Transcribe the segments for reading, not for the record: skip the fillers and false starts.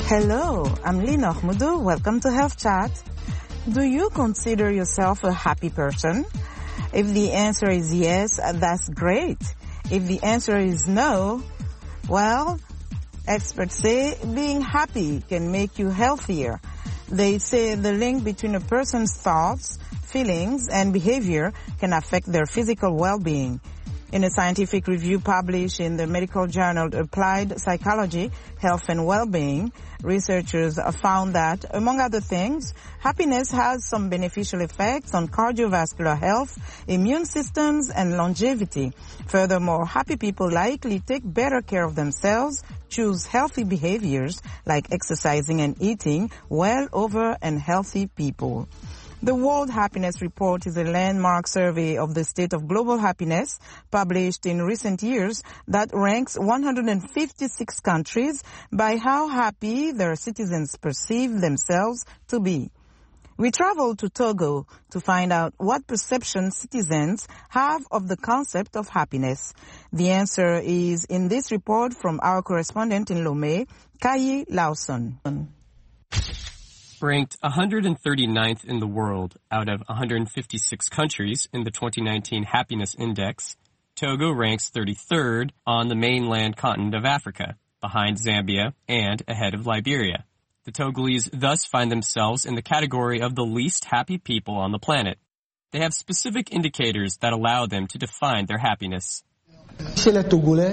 Hello, I'm Lina Ahmudu. Welcome to Health Chat. Do you consider yourself a happy person? If the answer is yes, that's great. If the answer is no, well, experts say being happy can make you healthier. They say the link between a person's thoughts, feelings, and behavior can affect their physical well-being. In a scientific review published in the medical journal Applied Psychology, Health and Well-being, researchers found that, among other things, happiness has some beneficial effects on cardiovascular health, immune systems, and longevity. Furthermore, happy people likely take better care of themselves, choose healthy behaviors like exercising and eating well over unhealthy people. The World Happiness Report is a landmark survey of the state of global happiness published in recent years that ranks 156 countries by how happy their citizens perceive themselves to be. We traveled to Togo to find out what perception citizens have of the concept of happiness. The answer is in this report from our correspondent in Lomé, Kayi Lawson. Ranked 139th in the world out of 156 countries in the 2019 Happiness Index, Togo ranks 33rd on the mainland continent of Africa, behind Zambia and ahead of Liberia. The Togolese thus find themselves in the category of the least happy people on the planet. They have specific indicators that allow them to define their happiness. For the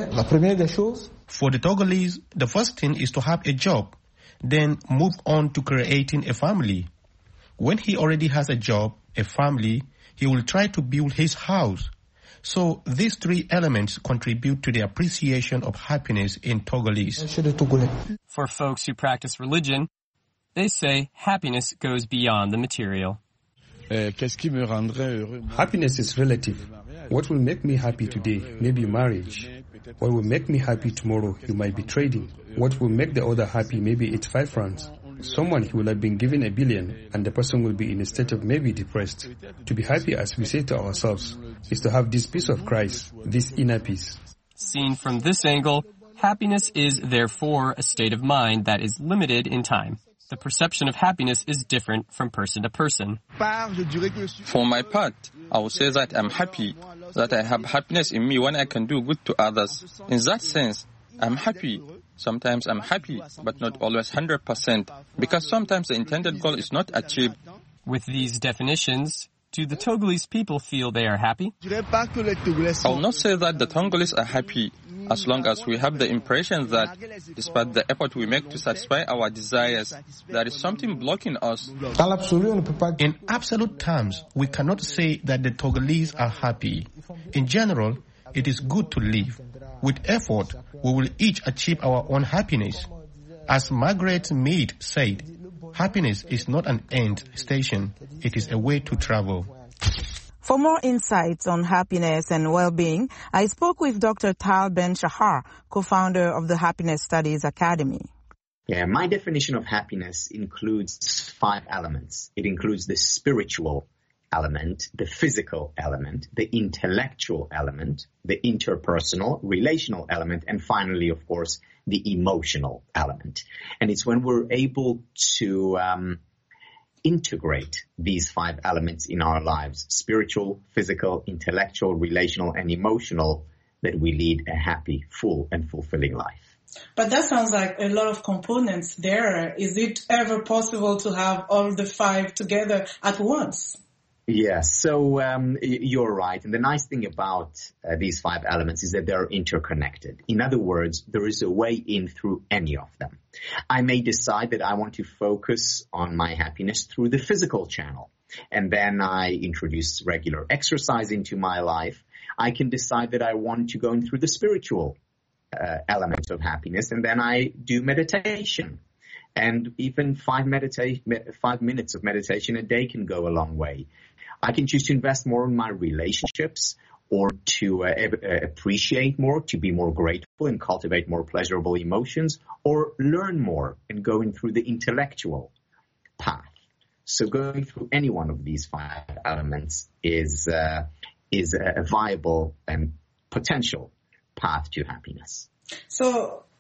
Togolese, the first thing is to have a job, then move on to creating a family. When he already has a job, a family, he will try to build his house. So these three elements contribute to the appreciation of happiness in Togolese. For folks who practice religion, they say happiness goes beyond the material. Happiness is relative. What will make me happy today may be marriage. What will make me happy tomorrow, you might be trading. What will make the other happy, maybe it's 5 francs. Someone who will have been given 1 billion and the person will be in a state of maybe depressed. To be happy, as we say to ourselves, is to have this peace of Christ, this inner peace. Seen from this angle, happiness is therefore a state of mind that is limited in time. The perception of happiness is different from person to person. For my part, I would say that I'm happy, that I have happiness in me when I can do good to others. In that sense, I'm happy. Sometimes I'm happy, but not always 100%, because sometimes the intended goal is not achieved. With these definitions, do the Togolese people feel they are happy? I will not say that the Togolese are happy, as long as we have the impression that, despite the effort we make to satisfy our desires, there is something blocking us. In absolute terms, we cannot say that the Togolese are happy. In general, it is good to live. With effort, we will each achieve our own happiness. As Margaret Mead said, happiness is not an end station, it is a way to travel. For more insights on happiness and well-being, I spoke with Dr. Tal Ben-Shahar, co-founder of the Happiness Studies Academy. Yeah, my definition of happiness includes 5 elements. It includes the spiritual element, the physical element, the intellectual element, the interpersonal, relational element, and finally, of course, the emotional element. And it's when we're able to integrate these 5 elements in our lives, spiritual, physical, intellectual, relational, and emotional, that we lead a happy, full, and fulfilling life. But that sounds like a lot of components there. Is it ever possible to have all the 5 together at once? Yes, so you're right. And the nice thing about these 5 elements is that they're interconnected. In other words, there is a way in through any of them. I may decide that I want to focus on my happiness through the physical channel. And then I introduce regular exercise into my life. I can decide that I want to go in through the spiritual elements of happiness. And then I do meditation. And even 5 minutes of meditation a day can go a long way. I can choose to invest more in my relationships or to appreciate more, to be more grateful and cultivate more pleasurable emotions, or learn more and going through the intellectual path. So going through any one of these 5 elements is a viable and potential path to happiness. So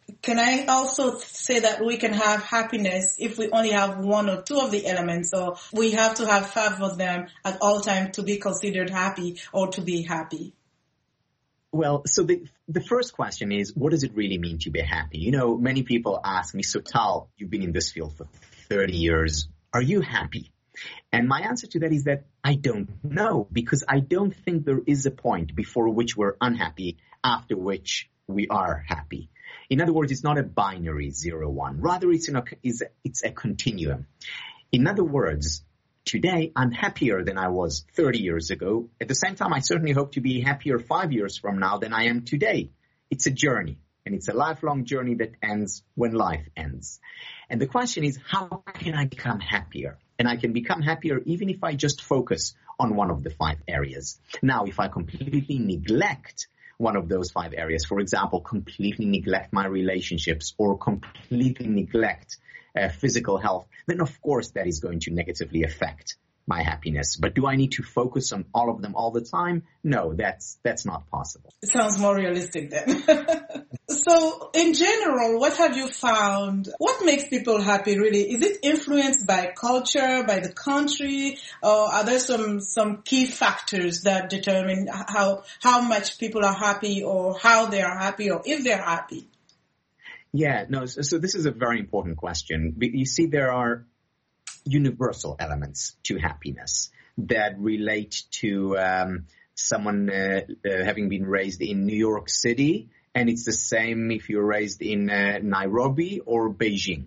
Can I also say that we can have happiness if we only have one or two of the elements, or we have to have 5 of them at all times to be considered happy or to be happy? Well, so the first question is, what does it really mean to be happy? You know, many people ask me, so Tal, you've been in this field for 30 years. Are you happy? And my answer to that is that I don't know, because I don't think there is a point before which we're unhappy, after which we are happy. In other words, it's not a binary 0-1. Rather, it's a continuum. In other words, today, I'm happier than I was 30 years ago. At the same time, I certainly hope to be happier 5 years from now than I am today. It's a journey, and it's a lifelong journey that ends when life ends. And the question is, how can I become happier? And I can become happier even if I just focus on one of the 5 areas. Now, if I completely neglect one of those 5 areas, for example, completely neglect my relationships or completely neglect physical health, then of course that is going to negatively affect my happiness. But do I need to focus on all of them all the time? No, that's not possible. It sounds more realistic then. So in general, what have you found? What makes people happy really? Is it influenced by culture, by the country, or are there some key factors that determine how much people are happy or how they are happy or if they're happy? Yeah, no, so this is a very important question. You see, there are universal elements to happiness that relate to someone having been raised in New York City, and it's the same if you're raised in Nairobi or Beijing.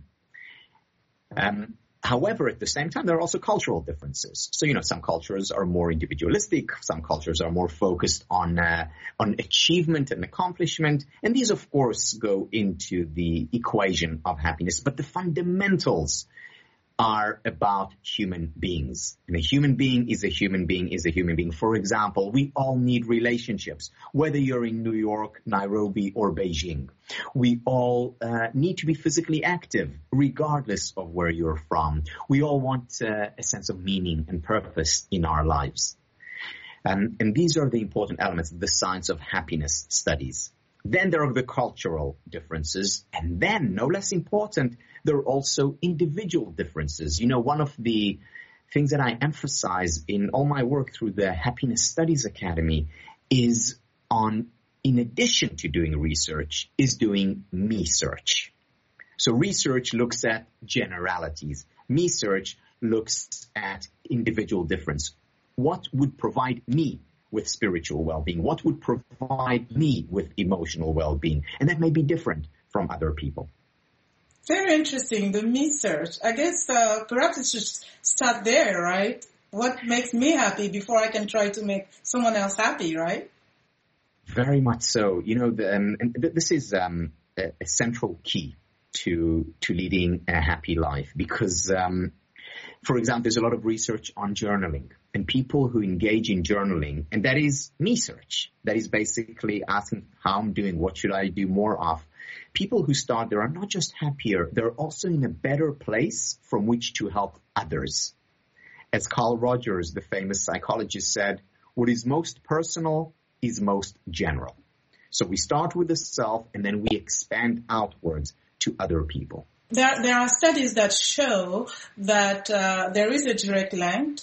However, at the same time, there are also cultural differences. So, you know, some cultures are more individualistic, some cultures are more focused on achievement and accomplishment, and these, of course, go into the equation of happiness. But the fundamentals are about human beings. And a human being is a human being is a human being. For example, we all need relationships, whether you're in New York, Nairobi, or Beijing. We all need to be physically active, regardless of where you're from. We all want a sense of meaning and purpose in our lives. And these are the important elements of the science of happiness studies. Then there are the cultural differences, and then, no less important, there are also individual differences. You know, one of the things that I emphasize in all my work through the Happiness Studies Academy is in addition to doing research, is doing me-search. So research looks at generalities. Me-search looks at individual difference. What would provide me with spiritual well-being? What would provide me with emotional well-being? And that may be different from other people. Very interesting, the me search. I guess perhaps it should start there, right? What makes me happy before I can try to make someone else happy, right? Very much so. You know, this is a central key to leading a happy life because, for example, there's a lot of research on journaling. And people who engage in journaling, and that is me-search, that is basically asking how I'm doing, what should I do more of. People who start there are not just happier, they're also in a better place from which to help others. As Carl Rogers, the famous psychologist, said, what is most personal is most general. So we start with the self and then we expand outwards to other people. There are studies that show that there is a direct link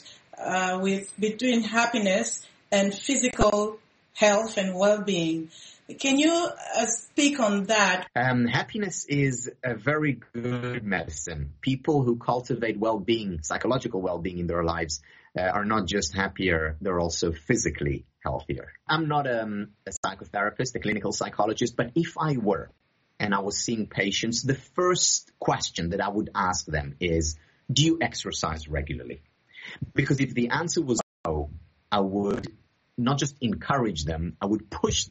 between happiness and physical health and well-being. Can you speak on that? Happiness is a very good medicine. People who cultivate well-being, psychological well-being in their lives are not just happier, they're also physically healthier. I'm not a psychotherapist, a clinical psychologist, but if I were and I was seeing patients, the first question that I would ask them is, do you exercise regularly? Because if the answer was no, I would not just encourage them, I would push them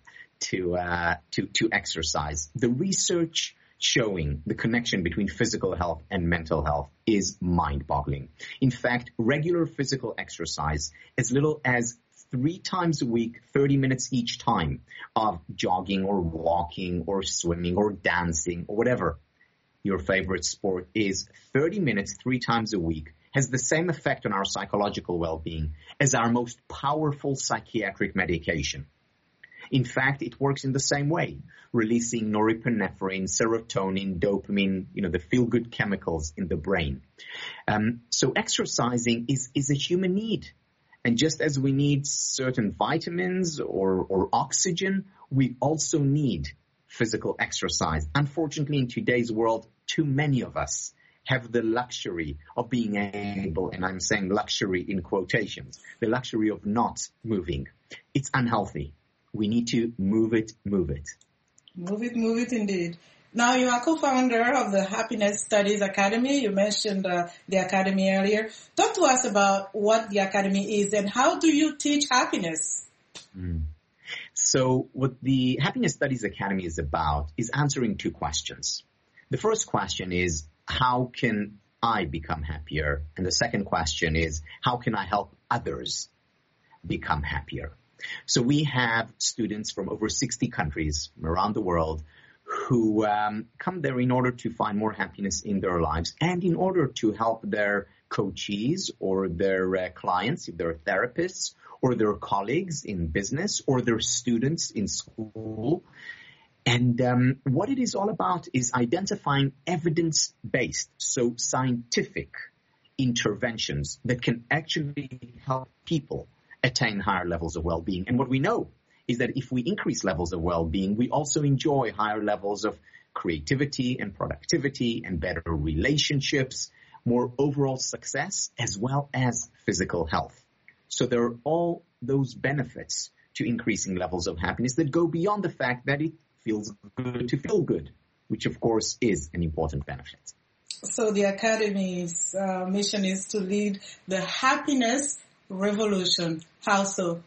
to exercise. The research showing the connection between physical health and mental health is mind-boggling. In fact, regular physical exercise, as little as 3 times a week, 30 minutes each time of jogging or walking or swimming or dancing or whatever your favorite sport is, 30 minutes 3 times a week has the same effect on our psychological well-being as our most powerful psychiatric medication. In fact, it works in the same way, releasing norepinephrine, serotonin, dopamine, the feel-good chemicals in the brain. So exercising is a human need. And just as we need certain vitamins or oxygen, we also need physical exercise. Unfortunately, in today's world, too many of us have the luxury of being able, and I'm saying luxury in quotations, the luxury of not moving. It's unhealthy. We need to move it. Move it indeed. Now, you are co-founder of the Happiness Studies Academy. You mentioned the Academy earlier. Talk to us about what the Academy is and how do you teach happiness? So what the Happiness Studies Academy is about is answering two questions. The first question is, how can I become happier? And the second question is, how can I help others become happier? So we have students from over 60 countries around the world who come there in order to find more happiness in their lives and in order to help their coachees or their clients, if they're therapists, or their colleagues in business, or their students in school. And what it is all about is identifying evidence-based, so scientific interventions that can actually help people attain higher levels of well-being. And what we know is that if we increase levels of well-being, we also enjoy higher levels of creativity and productivity and better relationships, more overall success, as well as physical health. So there are all those benefits to increasing levels of happiness that go beyond the fact that it feels good to feel good, which of course is an important benefit. So the Academy's mission is to lead the happiness revolution. How so?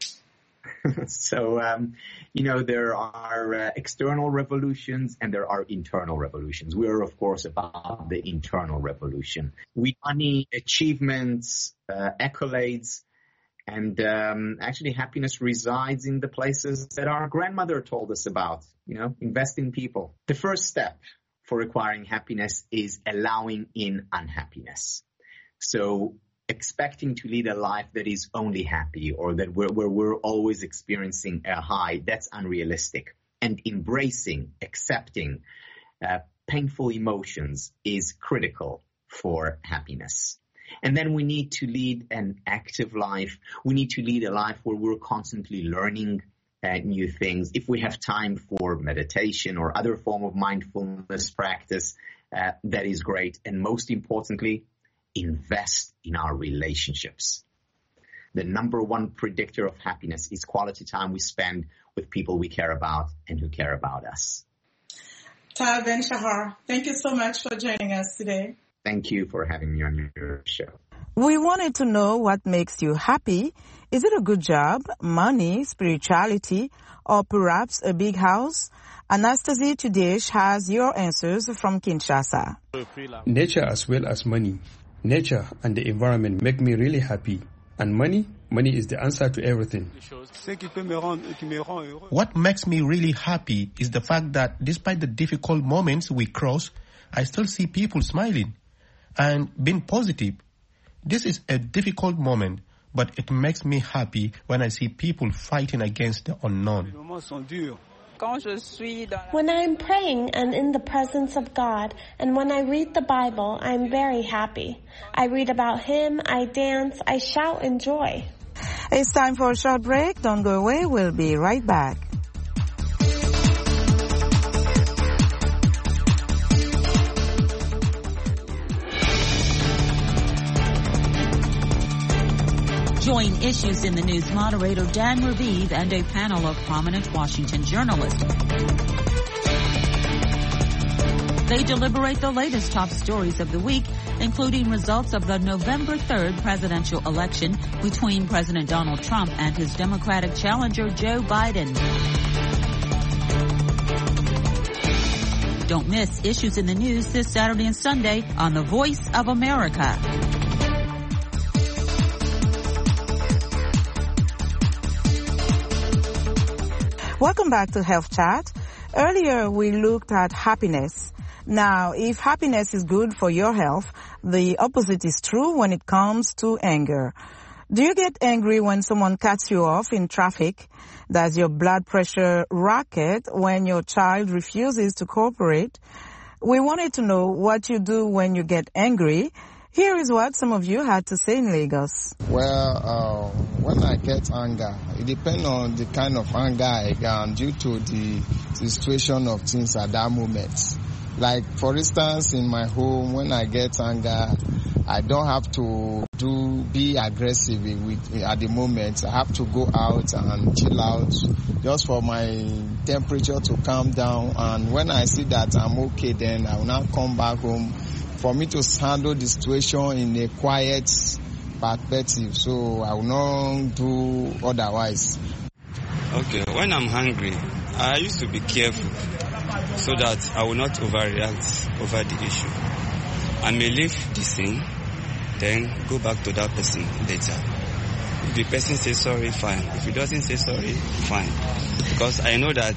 So, there are external revolutions and there are internal revolutions. We are, of course, about the internal revolution. We money, achievements, accolades, and actually happiness resides in the places that our grandmother told us about, invest in people. The first step for acquiring happiness is allowing in unhappiness. So expecting to lead a life that is only happy or that where we're always experiencing a high, that's unrealistic. And embracing, accepting painful emotions is critical for happiness. And then we need to lead an active life. We need to lead a life where we're constantly learning new things. If we have time for meditation or other form of mindfulness practice, that is great. And most importantly, invest in our relationships. The number one predictor of happiness is quality time we spend with people we care about and who care about us. Tal Ben-Shahar, thank you so much for joining us today. Thank you for having me on your show. We wanted to know what makes you happy. Is it a good job, money, spirituality, or perhaps a big house? Anastasie Tudesh has your answers from Kinshasa. Nature as well as money. Nature and the environment make me really happy. And money is the answer to everything. What makes me really happy is the fact that despite the difficult moments we cross, I still see people smiling and being positive. This is a difficult moment, but it makes me happy when I see people fighting against the unknown. When I am praying and in the presence of God, and when I read the Bible, I am very happy. I read about Him, I dance, I shout in joy. It's time for a short break. Don't go away. We'll be right back. Join Issues in the News moderator Dan Raviv and a panel of prominent Washington journalists. They deliberate the latest top stories of the week, including results of the November 3rd presidential election between President Donald Trump and his Democratic challenger Joe Biden. Don't miss Issues in the News this Saturday and Sunday on The Voice of America. Welcome back to Health Chat. Earlier, we looked at happiness. Now, if happiness is good for your health, the opposite is true when it comes to anger. Do you get angry when someone cuts you off in traffic? Does your blood pressure rocket when your child refuses to cooperate? We wanted to know what you do when you get angry. Here is what some of you had to say in Lagos. Well, when I get anger, it depends on the kind of anger I get due to the situation of things at that moment. Like, for instance, in my home, when I get anger, I don't have to be aggressive at the moment. I have to go out and chill out just for my temperature to calm down. And when I see that I'm okay, then I will now come back home for me to handle the situation in a quiet perspective. So I will not do otherwise. Okay, when I'm hungry, I used to be careful so that I will not overreact over the issue. I may leave the scene, then go back to that person later. If the person says sorry, fine. If he doesn't say sorry, fine. Because I know that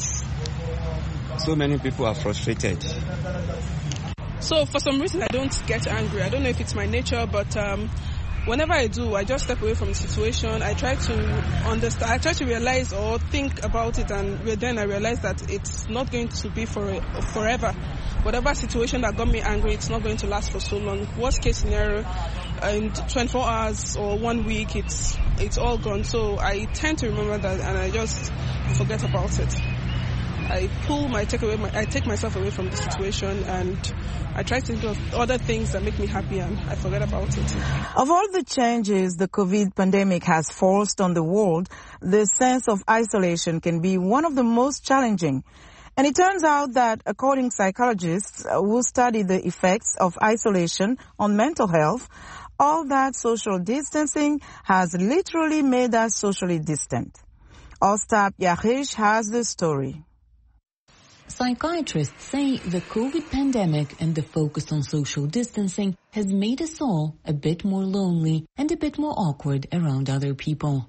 so many people are frustrated. So for some reason I don't get angry. I don't know if it's my nature, but whenever I do, I just step away from the situation. I try to understand, I try to realize or think about it, and then I realize that it's not going to be forever. Whatever situation that got me angry, it's not going to last for so long. Worst case scenario, in 24 hours or 1 week, it's all gone. So I tend to remember that, and I just forget about it. I take myself away from the situation, and I try to think of other things that make me happy, and I forget about it. Of all the changes the COVID pandemic has forced on the world, the sense of isolation can be one of the most challenging. And it turns out that, according to psychologists who study the effects of isolation on mental health, all that social distancing has literally made us socially distant. Ostap Yahish has the story. Psychiatrists say the COVID pandemic and the focus on social distancing has made us all a bit more lonely and a bit more awkward around other people.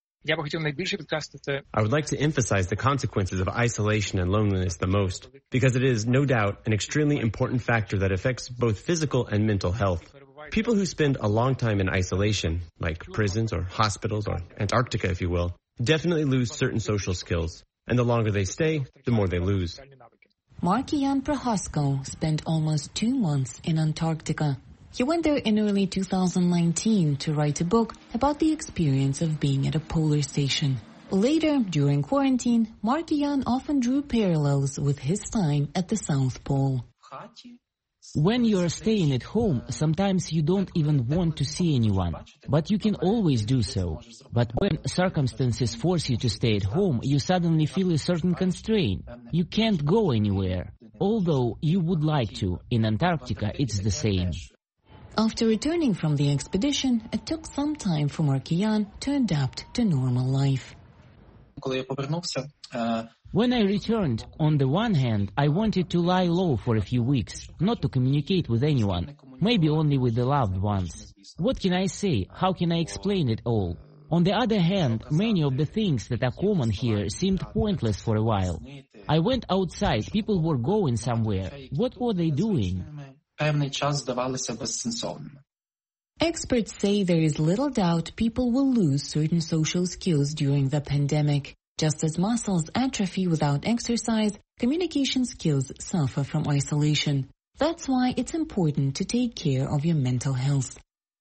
I would like to emphasize the consequences of isolation and loneliness the most, because it is no doubt an extremely important factor that affects both physical and mental health. People who spend a long time in isolation, like prisons or hospitals or Antarctica, if you will, definitely lose certain social skills. And the longer they stay, the more they lose. Mark-Jan Prohasko spent almost 2 months in Antarctica. He went there in early 2019 to write a book about the experience of being at a polar station. Later, during quarantine, Mark-Jan often drew parallels with his time at the South Pole. When you're staying at home, sometimes you don't even want to see anyone, but you can always do so. But when circumstances force you to stay at home, you suddenly feel a certain constraint. You can't go anywhere, although you would like to. In Antarctica, it's the same. After returning from the expedition, it took some time for Mark-Jan to adapt to normal life. When I returned, on the one hand, I wanted to lie low for a few weeks, not to communicate with anyone, maybe only with the loved ones. What can I say? How can I explain it all? On the other hand, many of the things that are common here seemed pointless for a while. I went outside, people were going somewhere. What were they doing? Experts say there is little doubt people will lose certain social skills during the pandemic. Just as muscles atrophy without exercise, communication skills suffer from isolation. That's why it's important to take care of your mental health.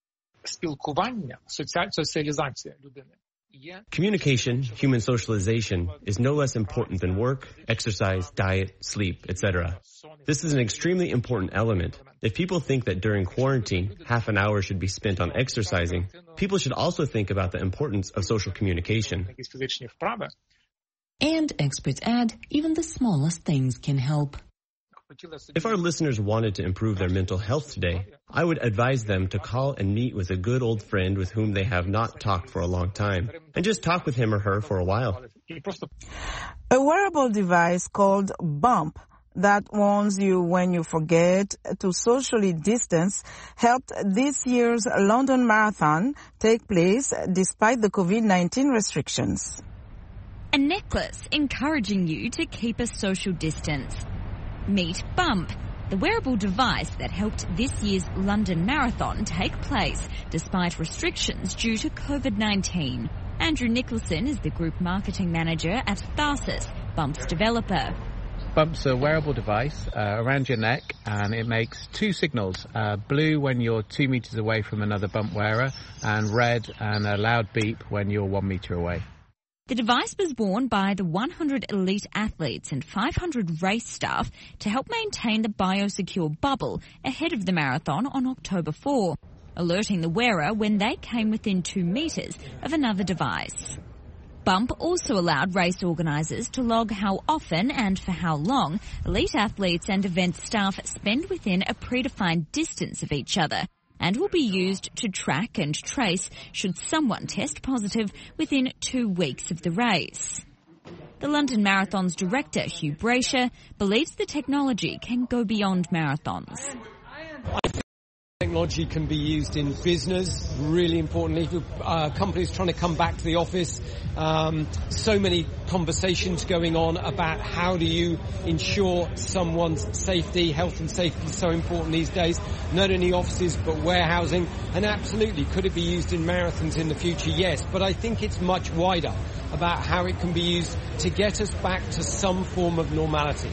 Communication, human socialization, is no less important than work, exercise, diet, sleep, etc. This is an extremely important element. If people think that during quarantine, half an hour should be spent on exercising, people should also think about the importance of social communication. And experts add, even the smallest things can help. If our listeners wanted to improve their mental health today, I would advise them to call and meet with a good old friend with whom they have not talked for a long time, and just talk with him or her for a while. A wearable device called Bump that warns you when you forget to socially distance helped this year's London Marathon take place despite the COVID-19 restrictions. A necklace encouraging you to keep a social distance. Meet Bump, the wearable device that helped this year's London Marathon take place despite restrictions due to COVID-19. Andrew Nicholson is the Group Marketing Manager at Tharsis, Bump's developer. Bump's a wearable device around your neck, and it makes two signals, blue when you're 2 meters away from another bump wearer, and red and a loud beep when you're 1 meter away. The device was worn by the 100 elite athletes and 500 race staff to help maintain the biosecure bubble ahead of the marathon on October 4, alerting the wearer when they came within 2 meters of another device. Bump also allowed race organisers to log how often and for how long elite athletes and event staff spend within a predefined distance of each other, and will be used to track and trace should someone test positive within 2 weeks of the race. The London Marathon's director, Hugh Brasher, believes the technology can go beyond marathons. Technology can be used in business, really importantly, for companies trying to come back to the office. So many conversations going on about how do you ensure someone's safety. Health and safety is so important these days, not only offices but warehousing. And absolutely, could it be used in marathons in the future? Yes, but I think it's much wider about how it can be used to get us back to some form of normality.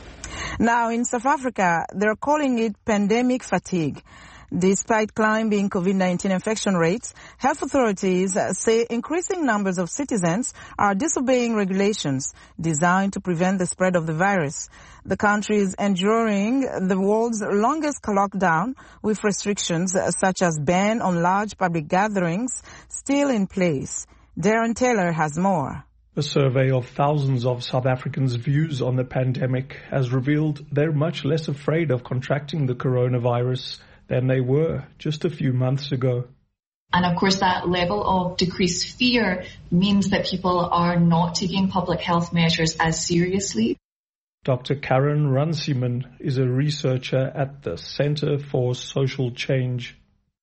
Now, in South Africa, they're calling it pandemic fatigue. Despite climbing COVID-19 infection rates, health authorities say increasing numbers of citizens are disobeying regulations designed to prevent the spread of the virus. The country is enduring the world's longest lockdown, with restrictions such as ban on large public gatherings still in place. Darren Taylor has more. A survey of thousands of South Africans' views on the pandemic has revealed they're much less afraid of contracting the coronavirus than they were just a few months ago. And of course, that level of decreased fear means that people are not taking public health measures as seriously. Dr. Karen Runciman is a researcher at the Centre for Social Change.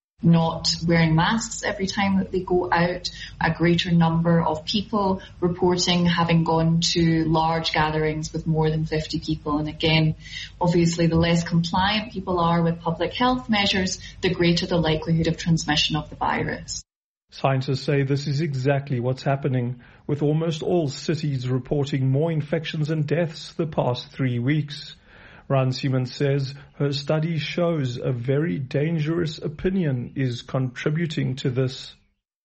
Not wearing masks every time that they go out, a greater number of people reporting having gone to large gatherings with more than 50 people. And again, obviously the less compliant people are with public health measures, the greater the likelihood of transmission of the virus. Scientists say this is exactly what's happening, with almost all cities reporting more infections and deaths the past 3 weeks. Runciman says her study shows a very dangerous opinion is contributing to this.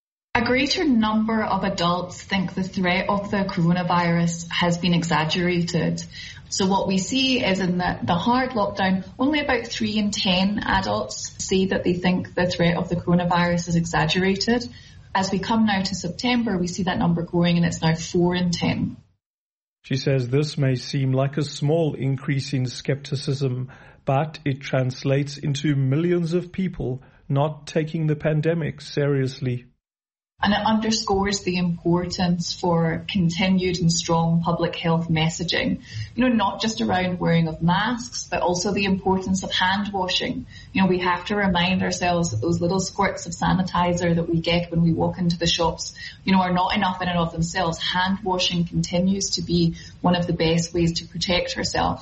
A greater number of adults think the threat of the coronavirus has been exaggerated. So what we see is in the hard lockdown, only about 3 in 10 adults say that they think the threat of the coronavirus is exaggerated. As we come now to September, we see that number growing, and it's now 4 in 10. She says this may seem like a small increase in skepticism, but it translates into millions of people not taking the pandemic seriously. And it underscores the importance for continued and strong public health messaging, not just around wearing of masks, but also the importance of hand washing. We have to remind ourselves that those little squirts of sanitizer that we get when we walk into the shops, are not enough in and of themselves. Hand washing continues to be one of the best ways to protect ourselves.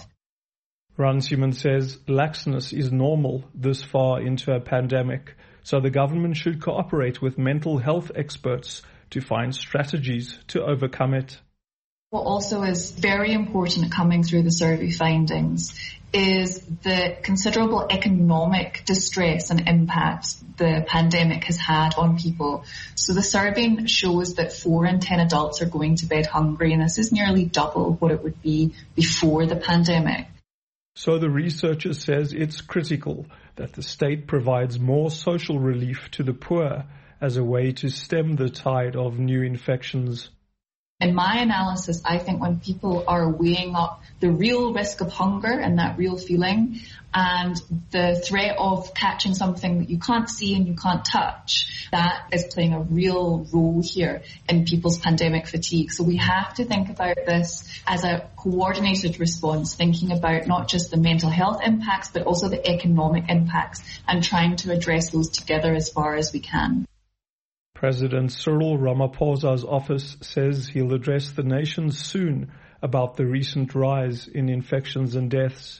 Runciman says laxness is normal this far into a pandemic, so the government should cooperate with mental health experts to find strategies to overcome it. What also is very important coming through the survey findings is the considerable economic distress and impact the pandemic has had on people. So the survey shows that 4 in 10 adults are going to bed hungry, and this is nearly double what it would be before the pandemic. So the researcher says it's critical that the state provides more social relief to the poor as a way to stem the tide of new infections. In my analysis, I think when people are weighing up the real risk of hunger and that real feeling and the threat of catching something that you can't see and you can't touch, that is playing a real role here in people's pandemic fatigue. So we have to think about this as a coordinated response, thinking about not just the mental health impacts, but also the economic impacts, and trying to address those together as far as we can. President Cyril Ramaphosa's office says he'll address the nation soon about the recent rise in infections and deaths.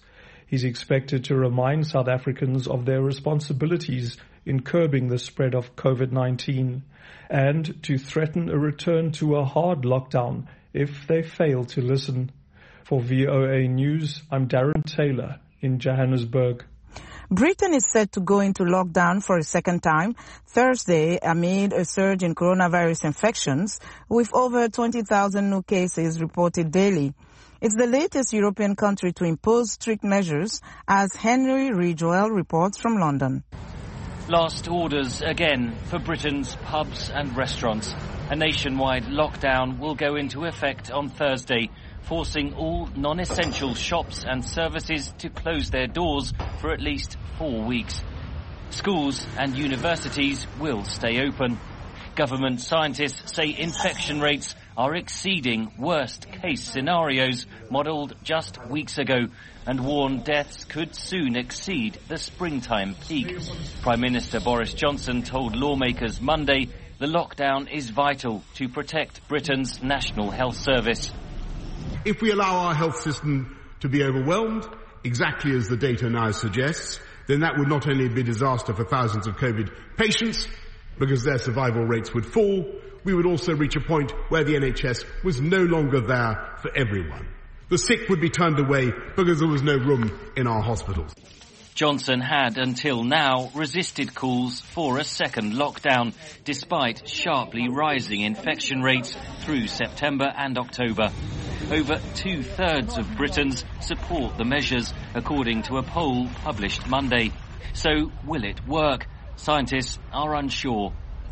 He's expected to remind South Africans of their responsibilities in curbing the spread of COVID-19 and to threaten a return to a hard lockdown if they fail to listen. For VOA News, I'm Darren Taylor in Johannesburg. Britain is set to go into lockdown for a second time Thursday amid a surge in coronavirus infections, with over 20,000 new cases reported daily. It's the latest European country to impose strict measures, as Henry Ridgewell reports from London. Last orders again for Britain's pubs and restaurants. A nationwide lockdown will go into effect on Thursday, forcing all non-essential shops and services to close their doors for at least 4 weeks. Schools and universities will stay open. Government scientists say infection rates are exceeding worst-case scenarios modelled just weeks ago and warn deaths could soon exceed the springtime peak. Prime Minister Boris Johnson told lawmakers Monday the lockdown is vital to protect Britain's National Health Service. If we allow our health system to be overwhelmed, exactly as the data now suggests, then that would not only be a disaster for thousands of COVID patients, because their survival rates would fall, we would also reach a point where the NHS was no longer there for everyone. The sick would be turned away because there was no room in our hospitals. Johnson had, until now, resisted calls for a second lockdown, despite sharply rising infection rates through September and October. Over 2/3 of Britons support the measures, according to a poll published Monday. So, will it work? Scientists are unsure.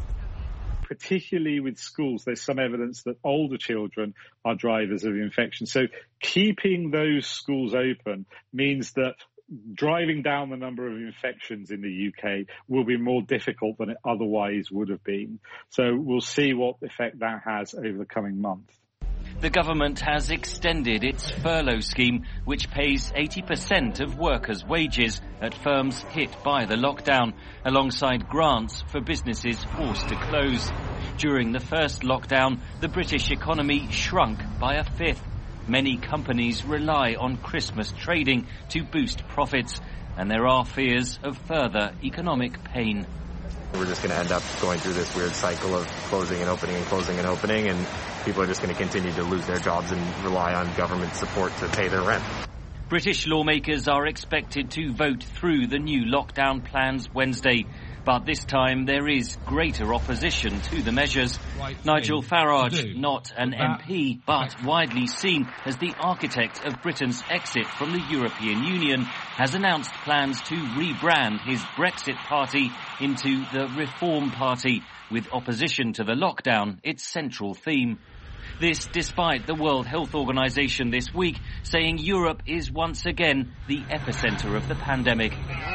Particularly with schools, there's some evidence that older children are drivers of infection. So keeping those schools open means that driving down the number of infections in the UK will be more difficult than it otherwise would have been. So we'll see what effect that has over the coming month. The government has extended its furlough scheme, which pays 80% of workers' wages at firms hit by the lockdown, alongside grants for businesses forced to close. During the first lockdown, the British economy shrunk by 1/5. Many companies rely on Christmas trading to boost profits, and there are fears of further economic pain. We're just going to end up going through this weird cycle of closing and opening and closing and opening, and people are just going to continue to lose their jobs and rely on government support to pay their rent. British lawmakers are expected to vote through the new lockdown plans Wednesday, but this time there is greater opposition to the measures. Nigel Farage, not an MP, but widely seen as the architect of Britain's exit from the European Union, has announced plans to rebrand his Brexit party into the Reform Party, with opposition to the lockdown its central theme. This despite the World Health Organization this week saying Europe is once again the epicenter of the pandemic.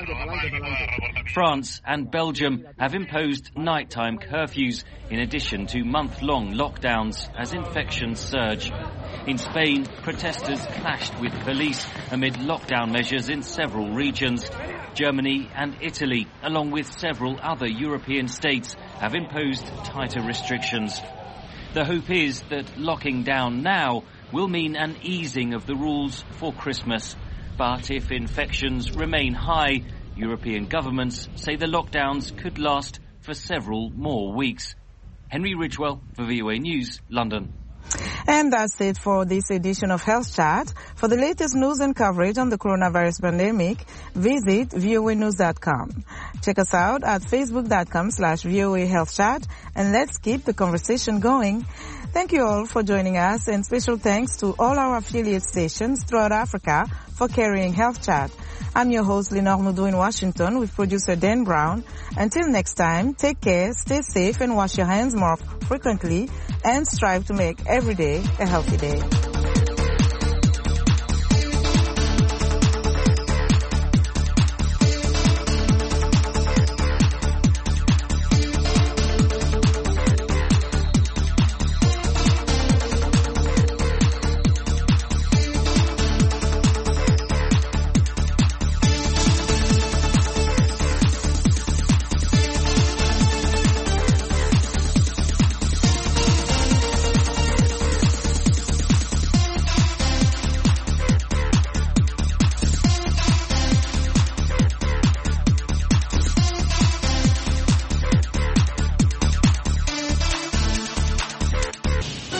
France and Belgium have imposed nighttime curfews in addition to month-long lockdowns as infections surge. In Spain, protesters clashed with police amid lockdown measures in several regions. Germany and Italy, along with several other European states, have imposed tighter restrictions. The hope is that locking down now will mean an easing of the rules for Christmas. But if infections remain high, European governments say the lockdowns could last for several more weeks. Henry Ridgewell for VOA News, London. And that's it for this edition of Health Chat. For the latest news and coverage on the coronavirus pandemic, visit voanews.com. Check us out at facebook.com/VOA Health Chat, and let's keep the conversation going. Thank you all for joining us, and special thanks to all our affiliate stations throughout Africa for carrying Health Chat. I'm your host, Lenore Mudu in Washington, with producer Dan Brown. Until next time, take care, stay safe, and wash your hands more frequently, and strive to make every day a healthy day.